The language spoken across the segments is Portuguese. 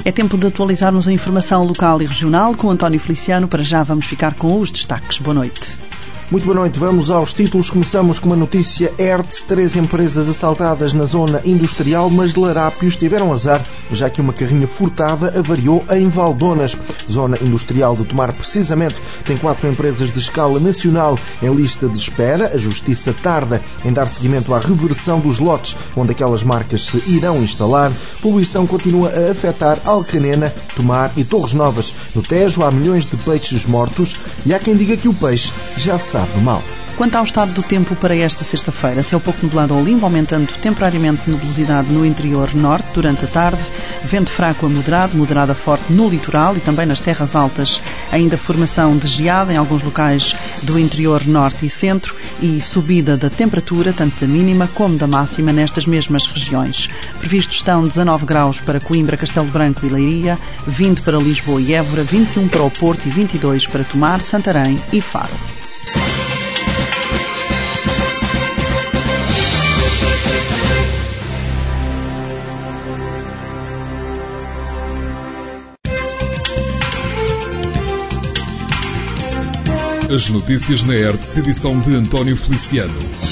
É tempo de atualizarmos a informação local e regional com António Feliciano. Para já vamos ficar com os destaques. Boa noite. Muito boa noite. Vamos aos títulos. Começamos com uma notícia. ERTE, 3 empresas assaltadas na zona industrial, mas larápios tiveram azar, já que uma carrinha furtada avariou em Valdonas. Zona industrial de Tomar, precisamente, tem 4 empresas de escala nacional em lista de espera. A Justiça tarda em dar seguimento à reversão dos lotes onde aquelas marcas se irão instalar. Poluição continua a afetar Alcanena, Tomar e Torres Novas. No Tejo há milhões de peixes mortos e há quem diga que o peixe já sabe mal. Quanto ao estado do tempo para esta sexta-feira, céu pouco nublado ou limpo, aumentando temporariamente nebulosidade no interior norte durante a tarde, vento fraco a moderado a forte no litoral e também nas terras altas. Ainda formação de geada em alguns locais do interior norte e centro e subida da temperatura, tanto da mínima como da máxima, nestas mesmas regiões. Previstos estão 19 graus para Coimbra, Castelo Branco e Leiria, 20 para Lisboa e Évora, 21 para o Porto e 22 para Tomar, Santarém e Faro. As notícias na ERTE, edição de António Feliciano.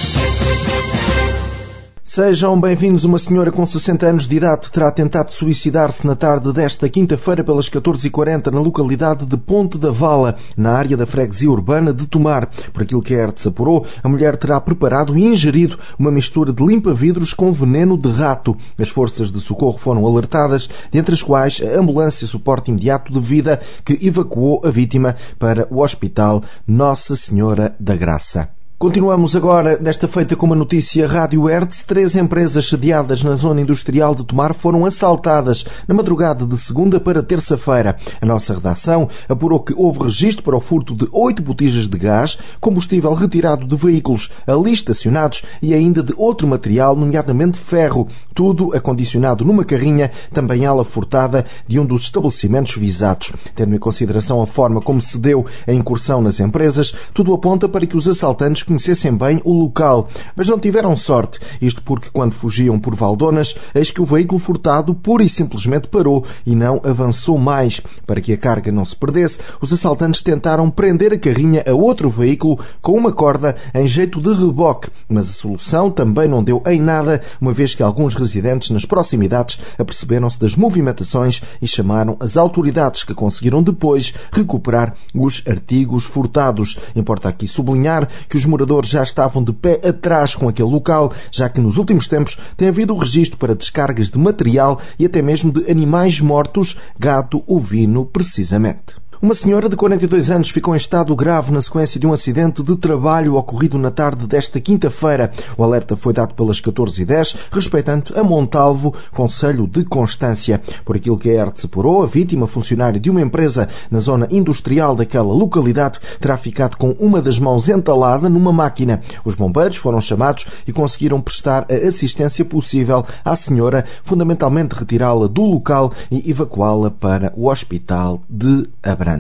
Sejam bem-vindos. Uma senhora com 60 anos de idade terá tentado suicidar-se na tarde desta quinta-feira pelas 14h40 na localidade de Ponte da Vala, na área da freguesia urbana de Tomar. Por aquilo que a ERTE apurou, a mulher terá preparado e ingerido uma mistura de limpa-vidros com veneno de rato. As forças de socorro foram alertadas, dentre as quais a ambulância suporte imediato de vida que evacuou a vítima para o Hospital Nossa Senhora da Graça. Continuamos agora, desta feita, com uma notícia. Rádio ERTE. 3 empresas sediadas na zona industrial de Tomar foram assaltadas na madrugada de segunda para terça-feira. A nossa redação apurou que houve registro para o furto de 8 botijas de gás, combustível retirado de veículos ali estacionados e ainda de outro material, nomeadamente ferro. Tudo acondicionado numa carrinha, também ela furtada de um dos estabelecimentos visados. Tendo em consideração a forma como se deu a incursão nas empresas, tudo aponta para que os assaltantes conhecessem bem o local, mas não tiveram sorte. Isto porque, quando fugiam por Valdonas, eis que o veículo furtado pura e simplesmente parou e não avançou mais. Para que a carga não se perdesse, os assaltantes tentaram prender a carrinha a outro veículo com uma corda em jeito de reboque, mas a solução também não deu em nada, uma vez que alguns residentes nas proximidades aperceberam-se das movimentações e chamaram as autoridades, que conseguiram depois recuperar os artigos furtados. Importa aqui sublinhar que os moradores já estavam de pé atrás com aquele local, já que nos últimos tempos tem havido o registro para descargas de material e até mesmo de animais mortos, gado ovino precisamente. Uma senhora de 42 anos ficou em estado grave na sequência de um acidente de trabalho ocorrido na tarde desta quinta-feira. O alerta foi dado pelas 14h10, respeitante a Montalvo, concelho de Constância. Por aquilo que a ERTE apurou, a vítima, funcionária de uma empresa na zona industrial daquela localidade, terá ficado com uma das mãos entalada numa máquina. Os bombeiros foram chamados e conseguiram prestar a assistência possível à senhora, fundamentalmente retirá-la do local e evacuá-la para o Hospital de Abrantes.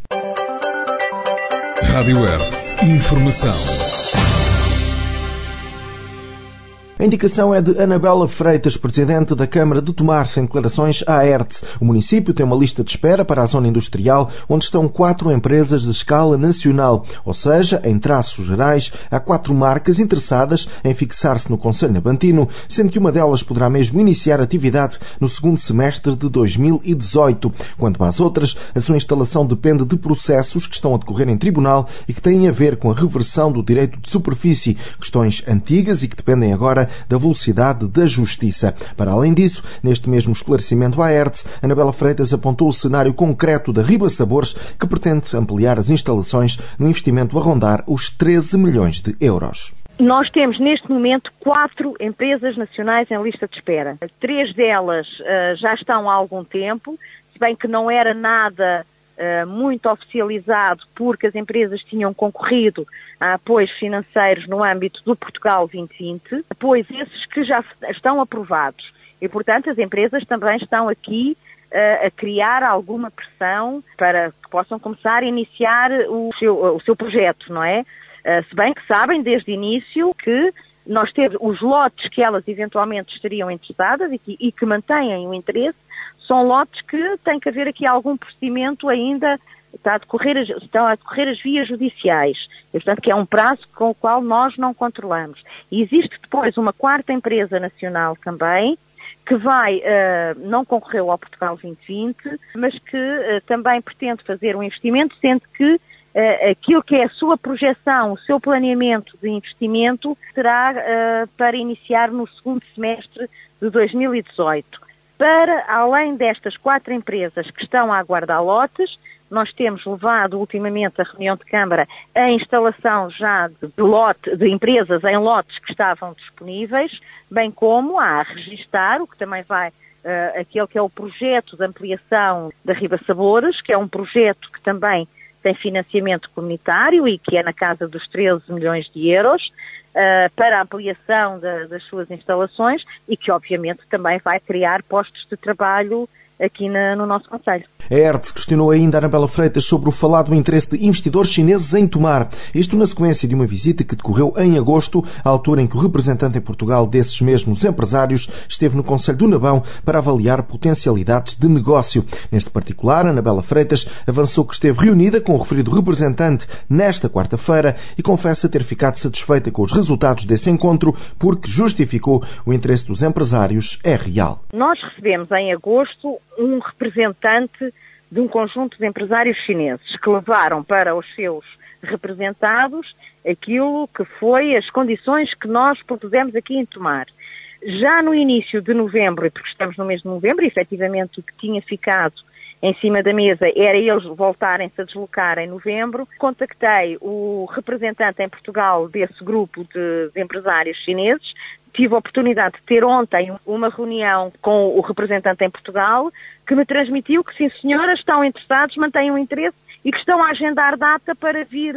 Rádio ERTE. Informação. A indicação é de Anabela Freitas, presidente da Câmara de Tomar, em declarações à ERTE. O município tem uma lista de espera para a zona industrial, onde estão 4 empresas de escala nacional, ou seja, em traços gerais, há 4 marcas interessadas em fixar-se no concelho nabantino, sendo que uma delas poderá mesmo iniciar atividade no segundo semestre de 2018. Quanto às outras, a sua instalação depende de processos que estão a decorrer em tribunal e que têm a ver com a reversão do direito de superfície, questões antigas e que dependem agora da velocidade da justiça. Para além disso, neste mesmo esclarecimento à ERTE, Anabela Freitas apontou o cenário concreto da Riba Sabores, que pretende ampliar as instalações no investimento a rondar os 13 milhões de euros. Nós temos neste momento 4 empresas nacionais em lista de espera. 3 delas já estão há algum tempo, se bem que não era nada muito oficializado, porque as empresas tinham concorrido a apoios financeiros no âmbito do Portugal 2020, apoios esses que já estão aprovados. E, portanto, as empresas também estão aqui a criar alguma pressão para que possam começar a iniciar o seu projeto, não é? Se bem que sabem desde o início que nós temos os lotes que elas eventualmente estariam interessadas e que mantêm o interesse, são lotes que tem que haver aqui algum procedimento ainda, estão a decorrer as vias judiciais, e, portanto, que é um prazo com o qual nós não controlamos. E existe depois uma quarta empresa nacional também, que não concorreu ao Portugal 2020, mas que também pretende fazer um investimento, sendo que aquilo que é a sua projeção, o seu planeamento de investimento, será para iniciar no segundo semestre de 2018. Para, além destas 4 empresas que estão a aguardar lotes, nós temos levado ultimamente a reunião de Câmara a instalação já de empresas em lotes que estavam disponíveis, bem como a registar, o que também vai, aquele que é o projeto de ampliação da Riba Sabores, que é um projeto que também tem financiamento comunitário e que é na casa dos 13 milhões de euros, para a ampliação das suas instalações e que obviamente também vai criar postos de trabalho aqui no nosso concelho. A ERTE questionou ainda a Anabela Freitas sobre o falado interesse de investidores chineses em Tomar. Isto na sequência de uma visita que decorreu em agosto, à altura em que o representante em Portugal desses mesmos empresários esteve no Concelho do Nabão para avaliar potencialidades de negócio. Neste particular, Anabela Freitas avançou que esteve reunida com o referido representante nesta quarta-feira e confessa ter ficado satisfeita com os resultados desse encontro porque justificou o interesse dos empresários é real. Nós recebemos em agosto um representante de um conjunto de empresários chineses que levaram para os seus representados aquilo que foi as condições que nós propusemos aqui em Tomar. Já no início de novembro, e porque estamos no mês de novembro, efetivamente o que tinha ficado em cima da mesa era eles voltarem-se a deslocar em novembro, contactei o representante em Portugal desse grupo de empresários chineses. Tive a oportunidade de ter ontem uma reunião com o representante em Portugal, que me transmitiu que, sim senhora, estão interessados, mantêm o interesse e que estão a agendar data para vir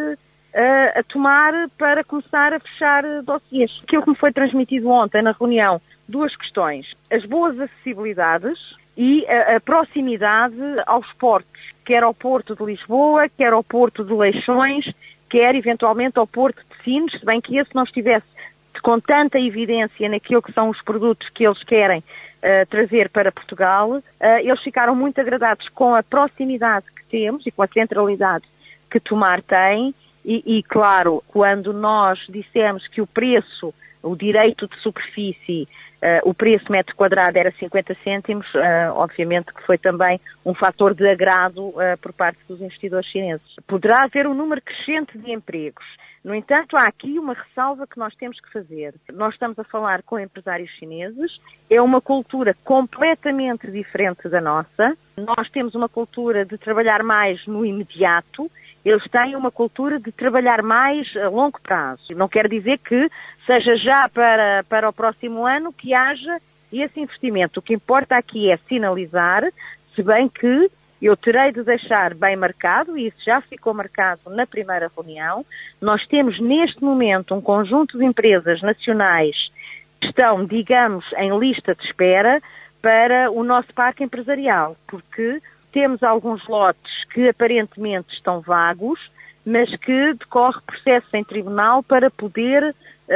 a Tomar para começar a fechar dossiês. Aquilo que me foi transmitido ontem na reunião, 2 questões. As boas acessibilidades e a proximidade aos portos, quer ao Porto de Lisboa, quer ao Porto de Leixões, quer eventualmente ao Porto de Sines, se bem que esse não estivesse com tanta evidência naquilo que são os produtos que eles querem trazer para Portugal. Eles ficaram muito agradados com a proximidade que temos e com a centralidade que Tomar tem e claro, quando nós dissemos que o preço, o direito de superfície, o preço metro quadrado era 50 cêntimos, obviamente que foi também um fator de agrado por parte dos investidores chineses. Poderá haver um número crescente de empregos. No entanto, há aqui uma ressalva que nós temos que fazer. Nós estamos a falar com empresários chineses, é uma cultura completamente diferente da nossa. Nós temos uma cultura de trabalhar mais no imediato, eles têm uma cultura de trabalhar mais a longo prazo. Não quer dizer que seja já para o próximo ano que haja esse investimento. O que importa aqui é sinalizar, se bem que eu terei de deixar bem marcado, e isso já ficou marcado na primeira reunião. Nós temos neste momento um conjunto de empresas nacionais que estão, digamos, em lista de espera para o nosso parque empresarial, porque temos alguns lotes que aparentemente estão vagos, mas que decorre processo em tribunal para poder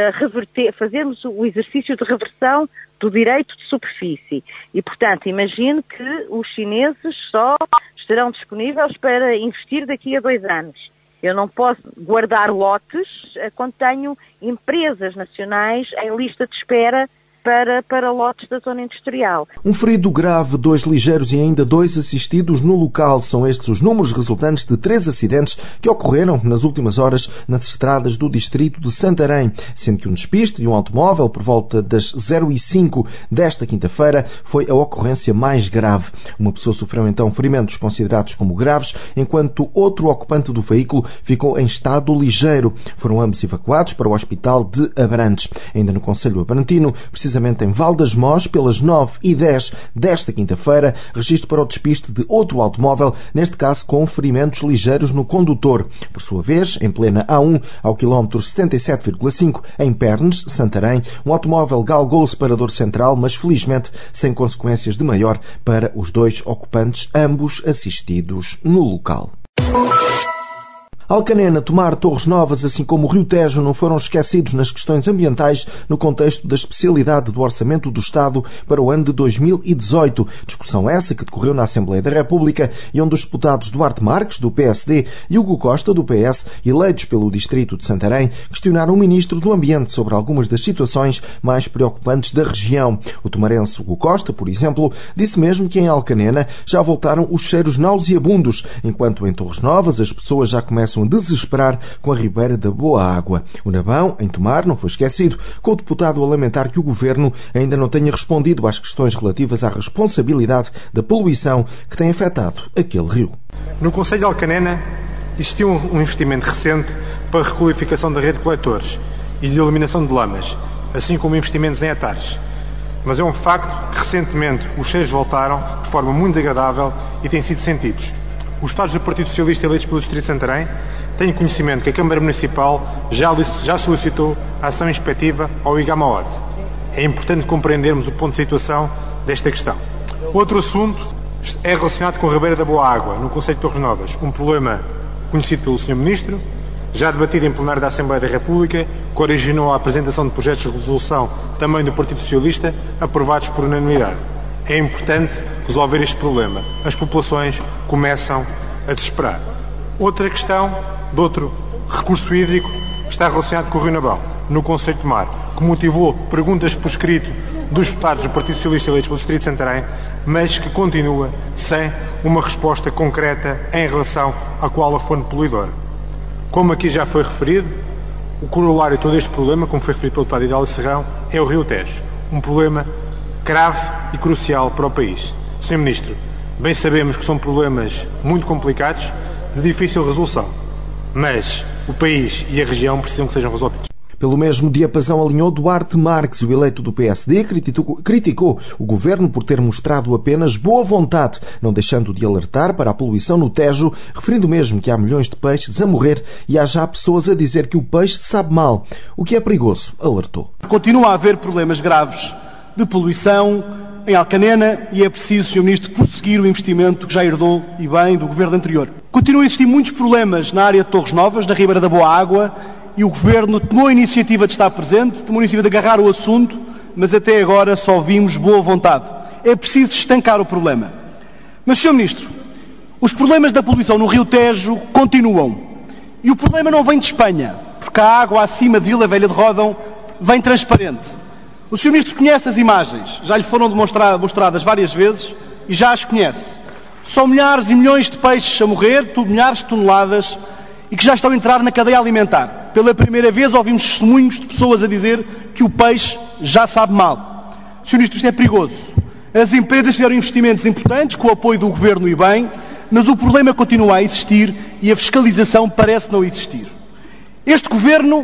fazermos o exercício de reversão do direito de superfície. E, portanto, imagino que os chineses só estarão disponíveis para investir daqui a 2 anos. Eu não posso guardar lotes quando tenho empresas nacionais em lista de espera para lotes da zona industrial. Um ferido grave, 2 ligeiros e ainda 2 assistidos no local. São estes os números resultantes de 3 acidentes que ocorreram nas últimas horas nas estradas do distrito de Santarém, sendo que um despiste de um automóvel por volta das 0h05 desta quinta-feira foi a ocorrência mais grave. Uma pessoa sofreu então ferimentos considerados como graves, enquanto outro ocupante do veículo ficou em estado ligeiro. Foram ambos evacuados para o hospital de Abrantes. Ainda no concelho abrantino, precisamente em Val das Mós, pelas 9h10 desta quinta-feira, registro para o despiste de outro automóvel, neste caso com ferimentos ligeiros no condutor. Por sua vez, em plena A1, ao quilómetro 77,5, em Pernes, Santarém, um automóvel galgou o separador central, mas felizmente sem consequências de maior para os 2 ocupantes, ambos assistidos no local. Alcanena, Tomar, Torres Novas, assim como o Rio Tejo, não foram esquecidos nas questões ambientais no contexto da especialidade do Orçamento do Estado para o ano de 2018. Discussão essa que decorreu na Assembleia da República e onde os deputados Duarte Marques, do PSD, e Hugo Costa, do PS, eleitos pelo Distrito de Santarém, questionaram o Ministro do Ambiente sobre algumas das situações mais preocupantes da região. O tomarense Hugo Costa, por exemplo, disse mesmo que em Alcanena já voltaram os cheiros nauseabundos, enquanto em Torres Novas as pessoas já começam a desesperar com a ribeira da boa água. O Nabão, em Tomar, não foi esquecido, com o deputado a lamentar que o Governo ainda não tenha respondido às questões relativas à responsabilidade da poluição que tem afetado aquele rio. No Concelho de Alcanena existiu um investimento recente para a requalificação da rede de coletores e de eliminação de lamas, assim como investimentos em hectares. Mas é um facto que recentemente os cheiros voltaram de forma muito desagradável e têm sido sentidos. Os deputados do Partido Socialista eleitos pelo Distrito de Santarém têm conhecimento que a Câmara Municipal já solicitou a ação inspectiva ao IGAMAOT. É importante compreendermos o ponto de situação desta questão. Outro assunto é relacionado com a Ribeira da Boa Água, no Concelho de Torres Novas, um problema conhecido pelo Sr. Ministro, já debatido em plenário da Assembleia da República, que originou a apresentação de projetos de resolução também do Partido Socialista, aprovados por unanimidade. É importante resolver este problema. As populações começam a desesperar. Outra questão, de outro recurso hídrico, está relacionado com o Rio Nabão, no Concelho de Tomar, que motivou perguntas por escrito dos deputados do Partido Socialista eleitos pelo Distrito de Santarém, mas que continua sem uma resposta concreta em relação à qual a fonte poluidora. Como aqui já foi referido, o corolário de todo este problema, como foi referido pelo deputado Hidalgo Serrão, é o Rio Tejo. Um problema grave e crucial para o país. Sr. Ministro, bem sabemos que são problemas muito complicados, de difícil resolução, mas o país e a região precisam que sejam resolvidos. Pelo mesmo diapasão alinhou Duarte Marques, o eleito do PSD, criticou o Governo por ter mostrado apenas boa vontade, não deixando de alertar para a poluição no Tejo, referindo mesmo que há milhões de peixes a morrer e há já pessoas a dizer que o peixe sabe mal, o que é perigoso, alertou. Continua a haver problemas graves de poluição em Alcanena e é preciso, Sr. Ministro, prosseguir o investimento que já herdou e bem do Governo anterior. Continuam a existir muitos problemas na área de Torres Novas, na Ribeira da Boa Água, e o Governo tomou a iniciativa de estar presente, tomou a iniciativa de agarrar o assunto, mas até agora só vimos boa vontade. É preciso estancar o problema. Mas, Sr. Ministro, os problemas da poluição no Rio Tejo continuam. E o problema não vem de Espanha, porque a água acima de Vila Velha de Ródão vem transparente. O Sr. Ministro conhece as imagens, já lhe foram mostradas várias vezes e já as conhece. São milhares e milhões de peixes a morrer, milhares de toneladas, e que já estão a entrar na cadeia alimentar. Pela primeira vez ouvimos testemunhos de pessoas a dizer que o peixe já sabe mal. Sr. Ministro, isto é perigoso. As empresas fizeram investimentos importantes com o apoio do Governo e bem, mas o problema continua a existir e a fiscalização parece não existir. Este Governo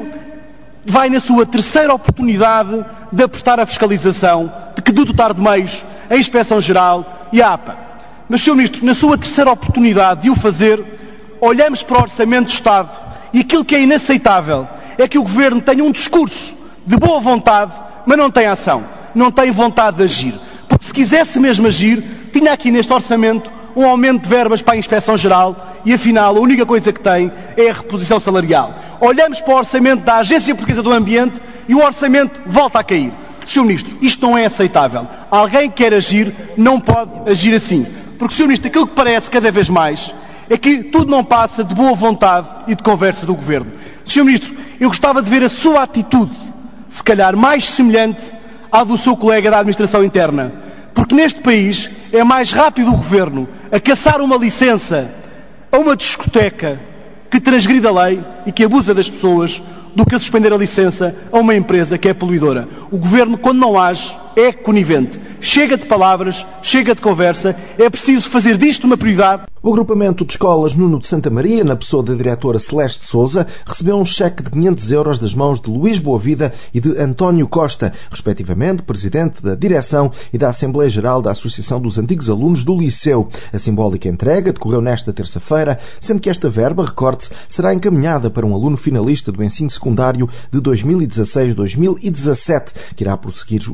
vai na sua terceira oportunidade de apertar a fiscalização, de dotar de meios a Inspeção-Geral e a APA. Mas, Sr. Ministro, na sua terceira oportunidade de o fazer, olhamos para o Orçamento do Estado e aquilo que é inaceitável é que o Governo tenha um discurso de boa vontade, mas não tem ação, não tem vontade de agir. Porque se quisesse mesmo agir, tinha aqui neste Orçamento um aumento de verbas para a Inspeção-Geral e, afinal, a única coisa que tem é a reposição salarial. Olhamos para o Orçamento da Agência Portuguesa do Ambiente e o Orçamento volta a cair. Sr. Ministro, isto não é aceitável. Alguém que quer agir não pode agir assim. Porque, Sr. Ministro, aquilo que parece cada vez mais é que tudo não passa de boa vontade e de conversa do Governo. Sr. Ministro, eu gostava de ver a sua atitude, se calhar mais semelhante à do seu colega da Administração Interna. Porque neste país é mais rápido o Governo a caçar uma licença a uma discoteca que transgride a lei e que abusa das pessoas do que a suspender a licença a uma empresa que é poluidora. O Governo, quando não age, é conivente. Chega de palavras, chega de conversa, é preciso fazer disto uma prioridade. O agrupamento de escolas Nuno de Santa Maria, na pessoa da diretora Celeste Sousa, recebeu um cheque de 500 euros das mãos de Luís Boavida e de António Costa, respectivamente presidente da direção e da Assembleia Geral da Associação dos Antigos Alunos do Liceu. A simbólica entrega decorreu nesta terça-feira, sendo que esta verba, recorde-se, será encaminhada para um aluno finalista do ensino secundário de 2016-2017, que irá prosseguir os estudos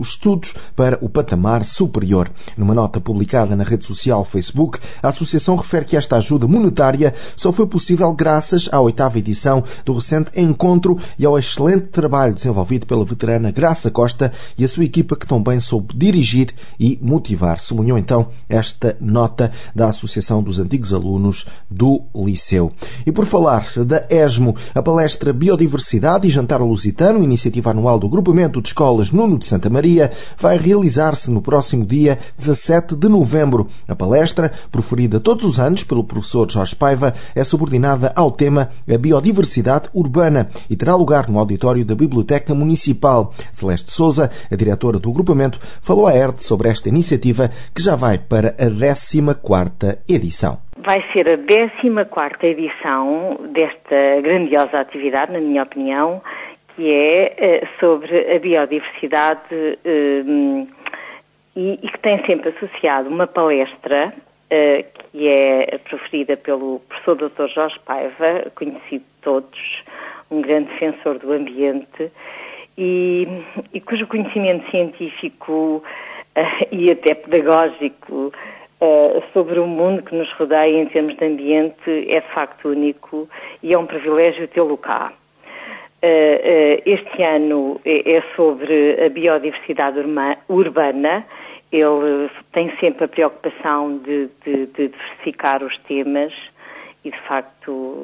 todos para o patamar superior. Numa nota publicada na rede social Facebook, a Associação refere que esta ajuda monetária só foi possível graças à 8ª edição do recente encontro e ao excelente trabalho desenvolvido pela veterana Graça Costa e a sua equipa, que tão bem soube dirigir e motivar. Sublinhou então esta nota da Associação dos Antigos Alunos do Liceu. E por falar da ESMO, a palestra Biodiversidade e Jantar Lusitano, iniciativa anual do Grupamento de Escolas Nuno de Santa Maria, vai realizar-se no próximo dia 17 de novembro. A palestra, proferida todos os anos pelo professor Jorge Paiva, é subordinada ao tema A Biodiversidade Urbana e terá lugar no auditório da Biblioteca Municipal. Celeste Sousa, a diretora do grupamento, falou à ERD sobre esta iniciativa, que já vai para a 14ª edição. Vai ser a 14ª edição desta grandiosa atividade, na minha opinião, que é sobre a biodiversidade e que tem sempre associado uma palestra que é proferida pelo professor Dr. Jorge Paiva, conhecido de todos, um grande defensor do ambiente e cujo conhecimento científico e até pedagógico sobre o mundo que nos rodeia em termos de ambiente é de facto único e é um privilégio tê-lo cá. Este ano é sobre a biodiversidade urbana. Ele tem sempre a preocupação de diversificar os temas e, de facto,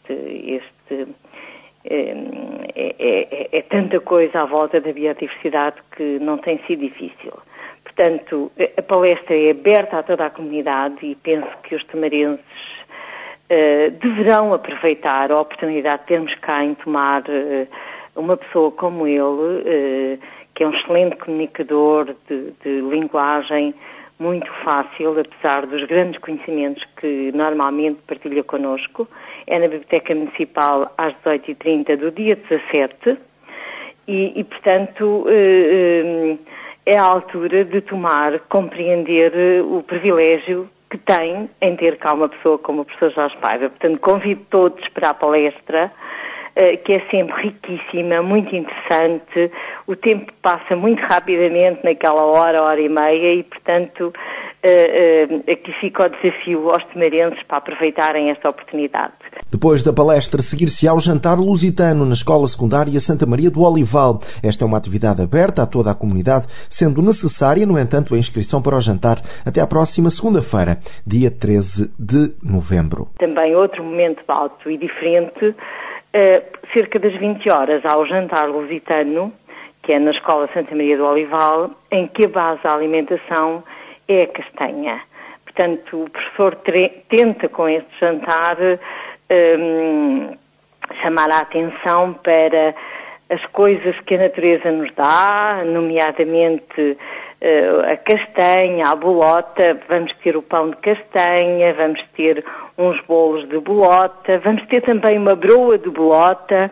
é tanta coisa à volta da biodiversidade que não tem sido difícil. Portanto, a palestra é aberta a toda a comunidade e penso que os tamarenses deverão aproveitar a oportunidade de termos cá em Tomar uma pessoa como ele, que é um excelente comunicador de linguagem muito fácil, apesar dos grandes conhecimentos que normalmente partilha connosco. É na Biblioteca Municipal às 18h30 do dia 17 e portanto, é a altura de compreender o privilégio que tem em ter cá uma pessoa como o professor Jorge Paiva. Portanto, convido todos para a palestra, que é sempre riquíssima, muito interessante. O tempo passa muito rapidamente naquela hora e meia e, portanto, aqui fica o desafio aos tomarenses para aproveitarem esta oportunidade. Depois da palestra, seguir-se-á o jantar lusitano na Escola Secundária Santa Maria do Olival. Esta é uma atividade aberta a toda a comunidade, sendo necessária, no entanto, a inscrição para o jantar até à próxima segunda-feira, dia 13 de novembro. Também outro momento alto e diferente, cerca das 20 horas há o jantar lusitano, que é na Escola Santa Maria do Olival, em que a base da alimentação é a castanha. Portanto, o professor tenta com este jantar chamar a atenção para as coisas que a natureza nos dá, nomeadamente a castanha, a bolota. Vamos ter o pão de castanha, vamos ter uns bolos de bolota, vamos ter também uma broa de bolota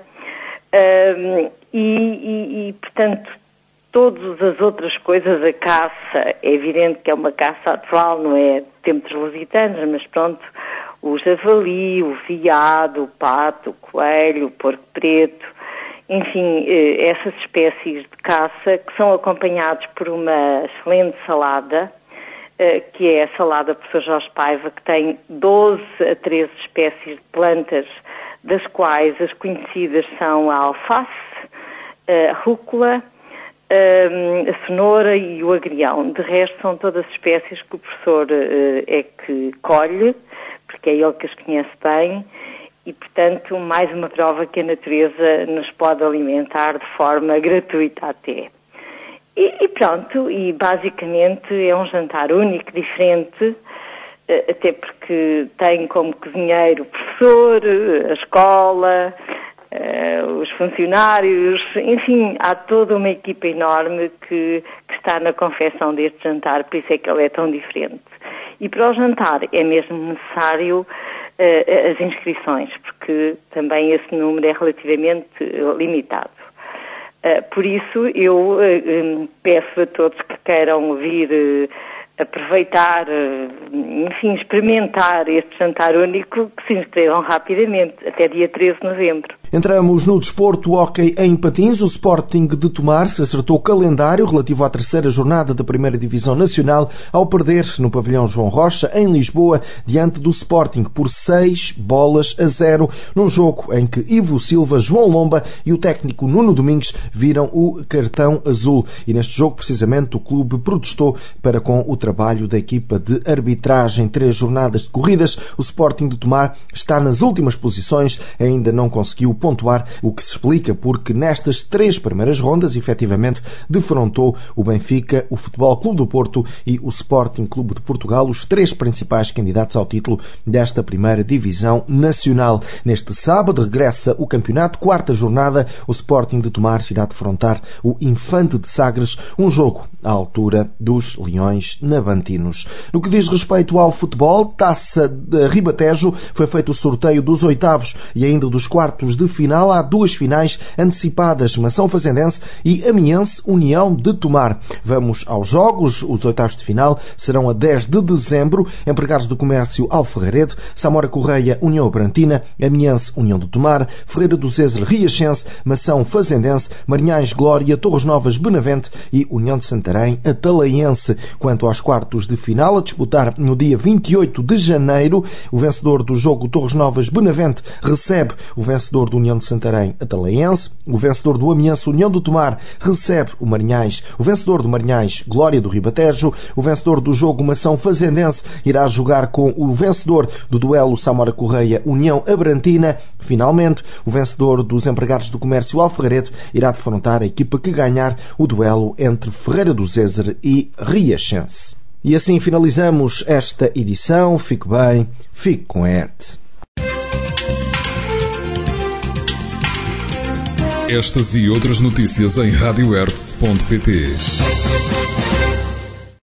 portanto, todas as outras coisas, a caça, é evidente que é uma caça atual, não é de tempos lusitanos, mas pronto, o javali, o veado, o pato, o coelho, o porco preto, enfim, essas espécies de caça que são acompanhados por uma excelente salada, que é a salada do professor Jorge Paiva, que tem 12 a 13 espécies de plantas, das quais as conhecidas são a alface, a rúcula, a cenoura e o agrião. De resto, são todas espécies que o professor é que colhe, porque é ele que as conhece bem, e, portanto, mais uma prova que a natureza nos pode alimentar de forma gratuita até. E pronto, e basicamente é um jantar único, diferente, até porque tem como cozinheiro o professor, a escola, os funcionários, enfim, há toda uma equipa enorme que está na confecção deste jantar, por isso é que ele é tão diferente. E para o jantar é mesmo necessário as inscrições, porque também esse número é relativamente limitado. Por isso, eu peço a todos que queiram vir aproveitar, enfim, experimentar este jantar único, que se inscrevam rapidamente, até dia 13 de novembro. Entramos no desporto hóquei em patins. O Sporting de Tomar se acertou o calendário relativo à terceira jornada da Primeira Divisão Nacional ao perder no pavilhão João Rocha, em Lisboa, diante do Sporting por 6-0, num jogo em que Ivo Silva, João Lomba e o técnico Nuno Domingues viram o cartão azul. E neste jogo, precisamente, o clube protestou para com o trabalho da equipa de arbitragem. 3 jornadas decorridas, o Sporting de Tomar está nas últimas posições, ainda não conseguiu pontuar, o que se explica porque nestas 3 primeiras rondas, efetivamente, defrontou o Benfica, o Futebol Clube do Porto e o Sporting Clube de Portugal, os 3 principais candidatos ao título desta Primeira Divisão Nacional. Neste sábado regressa o campeonato, 4ª jornada, o Sporting de Tomar irá defrontar o Infante de Sagres, um jogo à altura dos Leões Navantinos. No que diz respeito ao futebol, Taça de Ribatejo, foi feito o sorteio dos 8º e ainda dos 1/4 de final. Há 2 finais antecipadas, Mação Fazendense e Amiense União de Tomar. Vamos aos jogos. Os 8º de final serão a 10 de dezembro. Empregados do Comércio Alferredo, Samora Correia União Abrantina, Amiense União de Tomar, Ferreira do Zezer Riachense, Mação Fazendense, Marinhais Glória, Torres Novas Benavente e União de Santarém Atalaiense. Quanto aos 1/4 de final, a disputar no dia 28 de janeiro, o vencedor do jogo Torres Novas Benavente recebe o vencedor do União de Santarém Atalaiense, o vencedor do Amiense União de Tomar recebe o Marinhais, o vencedor do Marinhais Glória do Ribatejo, o vencedor do jogo Mação Fazendense irá jogar com o vencedor do duelo Samora Correia União Abrantina. Finalmente, o vencedor dos Empregados do Comércio Alferredo irá defrontar a equipa que ganhar o duelo entre Ferreira do Zezer e Riachense. E assim finalizamos esta edição. Fique bem, fique com a ERT. Estas e outras notícias em radioertz.pt.